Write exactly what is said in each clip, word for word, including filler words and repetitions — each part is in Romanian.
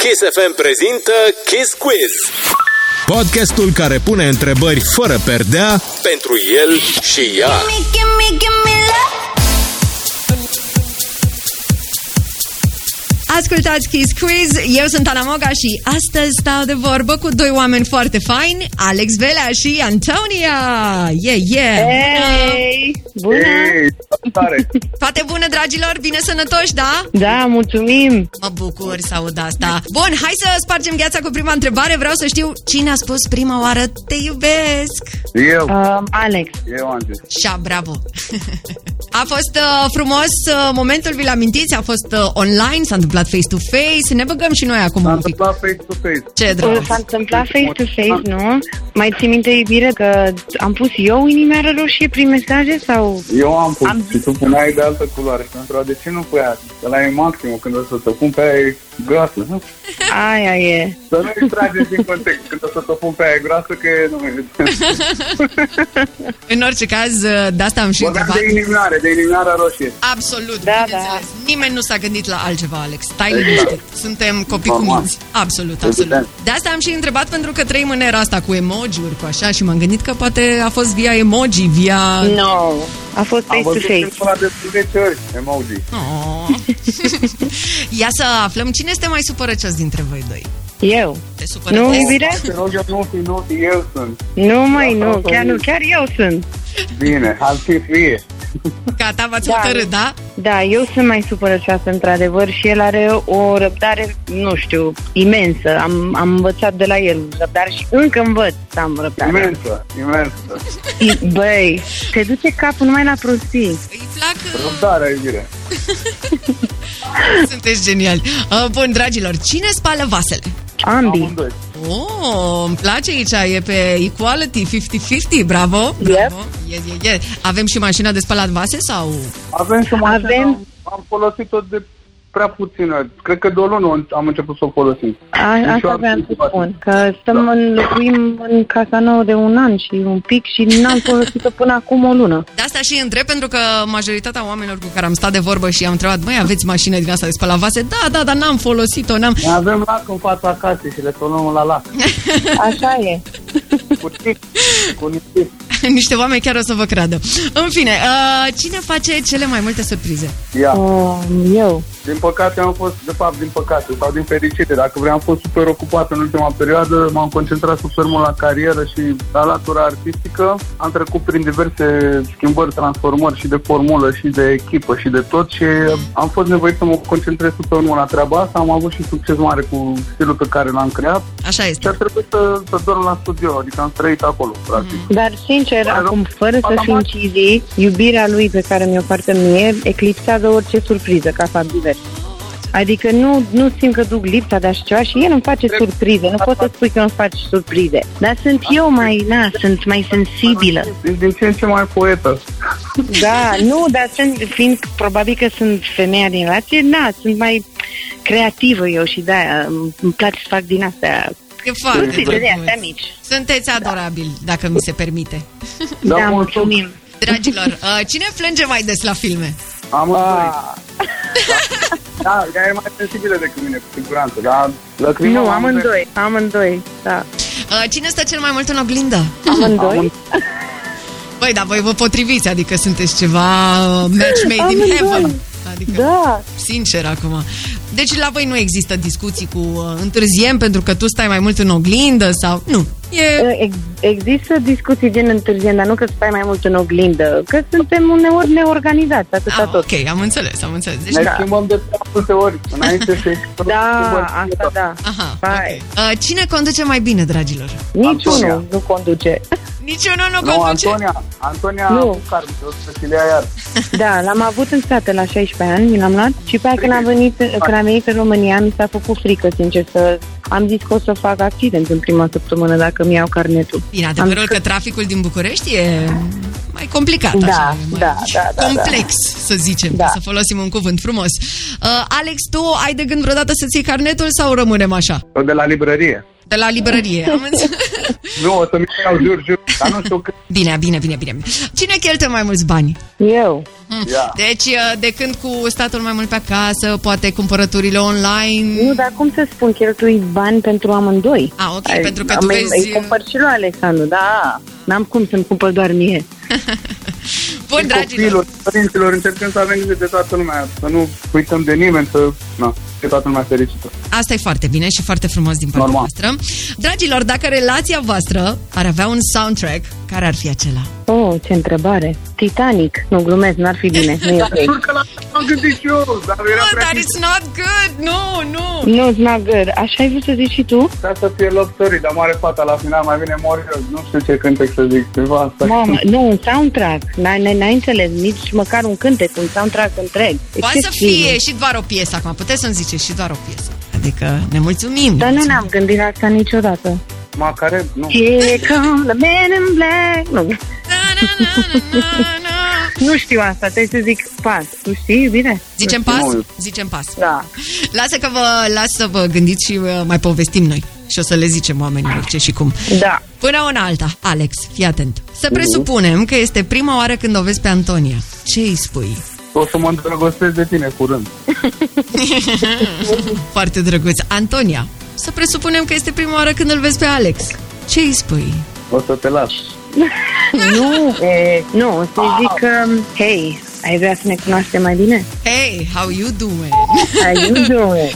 Kiss F M prezintă Kiss Quiz, podcastul care pune întrebări fără perdea pentru el și ea. Ascultați Kiss Quiz, eu sunt Ana Moga și astăzi stau de vorbă cu doi oameni foarte faini, Alex Velea și Antonia. Yeah, yeah! Hey! Bună! Hey, tare. Toate bune, dragilor? Bine sănătoși, da? Da, mulțumim! Mă bucur să aud asta. Bun, hai să spargem gheața cu prima întrebare. Vreau să știu cine a spus prima oară te iubesc. Eu. Uh, Alex. Eu am zis. Și-a, bravo! A fost uh, frumos uh, momentul, vi-l amintiți? A fost uh, online, s-a întâmplat face-to-face. Ne băgăm și noi acum S-a un pic. întâmplat face-to-face. Ce drăguț. S-a întâmplat face-to-face, nu? Mai ții minte, iubire, că am pus eu inimioară roșie prin mesaje sau... Eu am pus Am... și tu puneai de altă culoare. Și am întrebat, de ce nu pui aia? Că la e maximul, când o să te pun pe aia e groasă, nu? Aia e. Să nu extrageți din context. Când o să te pun pe aia e groasă, că e... Nu, În orice caz, de asta am și vorbeam întrebat. de inimioare, de inimioara roșie. Absolut, Da, bineînțeles. da. Nimeni nu s-a gândit la altceva, Alex. Stai Exact. liniștit. Suntem copii cu Normal. minți. Absolut, absolut. Evident. De asta am și întrebat, pentru că trăim în era asta cu emoji-uri, cu așa, și m-am gândit că poate a fost via emoji, via... No, a fost Am văzut face-to-face. filmul ăla de zece ori, emoji. Oh. Ia să aflăm cine este mai supărăcios dintre voi doi. Eu. Te supără Nu, des? iubire? Te rog, eu nu fi, nu fi, eu sunt. Nu, mai Da, nu, da, chiar da. nu, chiar eu sunt. Bine, am fi fie. Gata, v-ați Da. hotărât, da? Da, eu sunt mai supărăcioasă, într-adevăr, și el are o răbdare, nu știu, imensă. Am, am învățat de la el răbdare și încă învăț să am răbdare. Imensă, imensă. Băi, te duce capul numai la prostii. Îi plac... Răbdarea, iubire. Sunteți geniali. Uh, bun, dragilor, cine spală vasele? Ambii. Amândoi. Oh, îmi place aici, e pe equality, cincizeci cincizeci, bravo, Yep. bravo. Yes, yes, yes. Avem și mașina de spălat vase sau... Avem și o mașină, Avem- am folosit-o de prea puțină. Cred că de o lună am început să o folosim. A, Deci asta eu vreau am să folosit. spun, că stăm Da. înlocuim în casa nouă de un an și un pic și n-am folosit-o până acum o lună. De asta și întreb, pentru că majoritatea oamenilor cu care am stat de vorbă și am întrebat, măi, aveți mașină din asta de spălat vase? Da, da, dar n-am folosit-o, n-am... Ne avem lac în fața casei și le turnăm la lac. Așa e. Cu tip, cu nisip. Niște oameni chiar o să vă creadă. În fine, uh, cine face cele mai multe surprize? Ia. Uh, eu. Din păcate am fost, de fapt din păcate, sau din fericire, dacă vreau, am fost super ocupat în ultima perioadă, m-am concentrat super mult la carieră și la latura artistică. Am trecut prin diverse schimbări, transformări și de formulă și de echipă și de tot și am fost nevoit să mă concentrez super mult la treaba asta. Am avut și succes mare cu stilul pe care l-am creat Așa și este. ar trebui să, să dorm la studio, adică am trăit acolo, practic. Dar, sincer, Bă, acum, fără să fiu automat. incizii, iubirea lui pe care mi-o poartă mie eclipsează orice surpriză, ca fapt divers. Adică nu, nu simt că duc lipsa de așa ceva și el îmi face surprize. Nu pot să spui că îmi faci surprize. Dar sunt eu mai, na, sunt mai sensibilă. Deci din ce în ce mai poetă. Da, nu, dar sunt, fiind probabil că sunt femeia din relație, na, sunt mai creativă eu și de-aia îmi place să fac din astea. E foarte Surprize de astea drăguț. mici. Sunteți adorabili, dacă mi se permite. Da, Da, mulțumim. Dragilor, uh, cine plânge mai des la filme? Amândoi. Da, ea e mai sensibilă decât mine, cu siguranță, dar lăcrimă Nu, amândoi, amândoi, da. Uh, cine stă cel mai mult în oglindă? Amândoi. Băi, dar voi vă potriviți, adică sunteți ceva uh, match made in Amândoi. heaven. Adică, Da. sincer acum. Deci la voi nu există discuții cu uh, întârziem pentru că tu stai mai mult în oglindă sau... Nu. E... Ex- Există discuții din întârziere, dar nu că stai mai mult în oglindă, că suntem uneori neorganizați, atâta Ah, tot. ok, am înțeles, am înțeles. Deci, Ne Da. schimbăm de prea multe ori, înainte să Da, asta da. aha, Hai. ok. Uh, cine conduce mai bine, dragilor? Niciunul Antonia. nu conduce. Niciunul nu Nu, conduce. Antonia, Antonia Nu. a avut carne, o să și le ia iar. Da, l-am avut în state la șaisprezece ani, mi l-am luat și pe aia când am venit, când am venit în România mi s-a făcut frică, sincer, să am zis că o să fac accident în prima săptămână dacă mi iau carnetul. Bine, Am adevărul zis că traficul din București e mai complicat, Da, așa, mai da, da, da, complex, să zicem, Da. să folosim un cuvânt frumos. Uh, Alex, tu ai de gând vreodată să-ți iei carnetul sau rămânem așa? De la librărie. De la librărie, am înțeles. Nu, o să-mi iau, jur, jur, dar nu știu cât. Bine, bine, bine, bine. Cine cheltuie mai mulți bani? Eu. Mm. Yeah. Deci, de când cu statul mai mult pe acasă, poate cumpărăturile online... Nu, dar cum să spun, cheltui bani pentru amândoi. Ah, ok, Ai, pentru că am, tu vezi... Îi cumpăr și lui Alexandru, da. N-am cum să-mi cumpăr doar mie. Bun, dragilor. Copiilor, părinților, încercăm să avem grijă de toată lumea, să nu uităm de nimeni, să... Na, e toată lumea fericită. Asta e foarte bine și foarte frumos din partea Normal. noastră. Dragilor, dacă relația voastră ar avea un soundtrack, care ar fi acela? Oh, ce întrebare. Titanic. Nu, glumesc, n-ar fi bine. Nu e ok. Jur că l-am gândit și eu, dar era No, prea dar it's not good! Nu, nu! Nu, it's not good. Așa ai vrut să zici și tu? Ca să fie love story, dar moare fata la final, mai bine mor eu. Nu știu ce cântec să zic, ceva asta. Mamă, nu, un soundtrack. N-ai, n-ai, n-ai înțeles nici măcar un cântec, un soundtrack întreg. Poate să fie și doar o piesă acum. Puteți să-mi ziceți și doar o piesă. Adică ne mulțumim. Dar nu ne-am gândit la asta niciodată. Ma, care? Nu. Here come the men in black. Nu. Na, na, na, na, na. Nu știu asta, trebuie să zic pas. Tu știi, bine? Zicem pas? Nu. Zicem pas. Da. Lasă că vă las să vă gândiți și uh, mai povestim noi. Și o să le zicem oamenilor ce și cum. Da. Până una alta, Alex, fii atent. Să presupunem că este prima oară când o vezi pe Antonia. Ce îi spui? O să mă îndrăgostesc de tine curând. Foarte drăguț. Antonia, să presupunem că este prima oară când îl vezi pe Alex. Ce îi spui? O să te las. Nu, e, nu, o să-i zic că, hei, ai vrea să ne cunoaștem mai bine? Hey, how you doing? How you doing?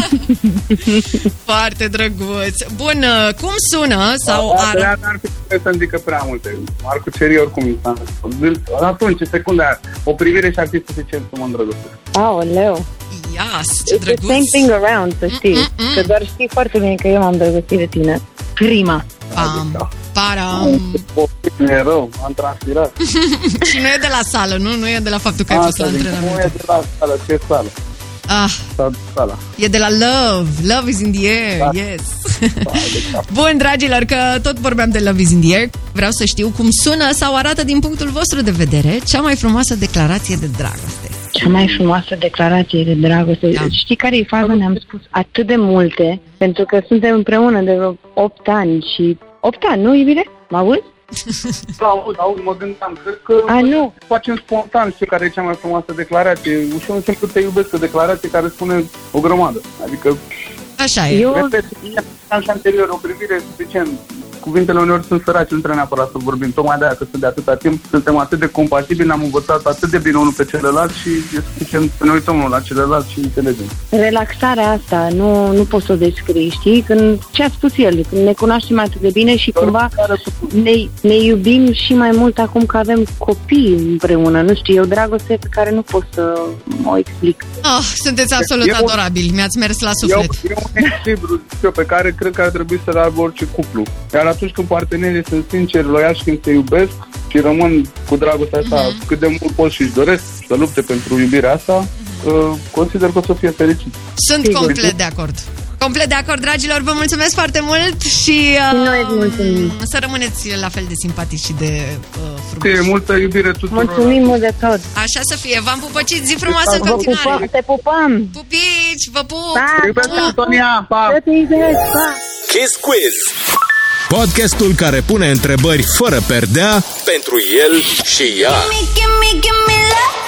Foarte drăguț. Bun, uh, cum sună sau Da, ar... dar n-ar fi bine să-mi zică prea multe. M-ar cuceri oricum instant. Atunci, în secunda aia, o privire și ar fi suficient să mă îndrăgostesc. Aoleu. Yes, ce It's the drăguț. same thing around, să știi. Că doar știi foarte bine că eu m-am îndrăgostit de tine. Prima. Pam, param. Nu e rău, am transpirat. Și nu e de la sală, nu? Nu e de la faptul că ai fost la Asta zic, nu e antrenament. de la sală, ce sală? Ah, Sau sala. e de la love. Love is in the air, Da. yes. Bun, dragilor, că tot vorbeam de Love is in the air. Vreau să știu cum sună sau arată din punctul vostru de vedere cea mai frumoasă declarație de dragoste. Cea mai frumoasă declarație de dragoste. Da. Știi care e faza? Ne-am spus atât de multe, pentru că suntem împreună de vreo opt ani și... opt ani, nu, iubire? Mă auzi? Da, aud, aud, mă gândeam, cred că A, nu. facem spontan, știu care e cea mai frumoasă declarație. Ușor, simplu, te iubesc, o declarație care spune o grămadă. Adică, Așa e. Eu... repet, și anterior, o privire e suficient. Cuvintele uneori sunt săraci, nu trebuie neapărat să vorbim. Tocmai de aia că sunt de atâta timp, suntem atât de compatibili, ne-am învățat atât de bine unul pe celălalt și e suficient să ne uităm unul la celălalt și înțelegem. Relaxarea asta, nu, nu poți să o descrii, știi? Când, ce a spus el, când ne cunoaștem atât de bine și cumva ne, ne iubim și mai mult acum că avem copii împreună. Nu știu, e o dragoste pe care nu pot să o explic. Oh, sunteți absolut Eu- adorabili, mi-ați mers la E, suflet. e un echilibru zic eu, pe care cred că ar trebui să-l aibă orice cuplu. Iar atunci când partenerii sunt sinceri, loiali și când se iubesc și rămân cu dragostea asta mm-hmm. cât de mult pot și-și doresc să lupte pentru iubirea asta, uh, consider că o să fie fericit. Sunt Sigur. complet de acord. Complet de acord, dragilor, vă mulțumesc foarte mult și Noi îți mulțumim. să rămâneți la fel de simpatici și de uh, E frumoși. multă iubire tuturor. Mulțumim mult de tot. Așa să fie, v-am pupăcit, zi frumoasă în Vă pupăm, continuare. te pupăm. Pupici, vă pup! Pa, Te iubesc, pa. Antonia! Pa! Să te iubesc, pa. Kiss Quiz. Podcastul care pune întrebări fără perdea pentru el și ea. Gimme, gimme, gimme love.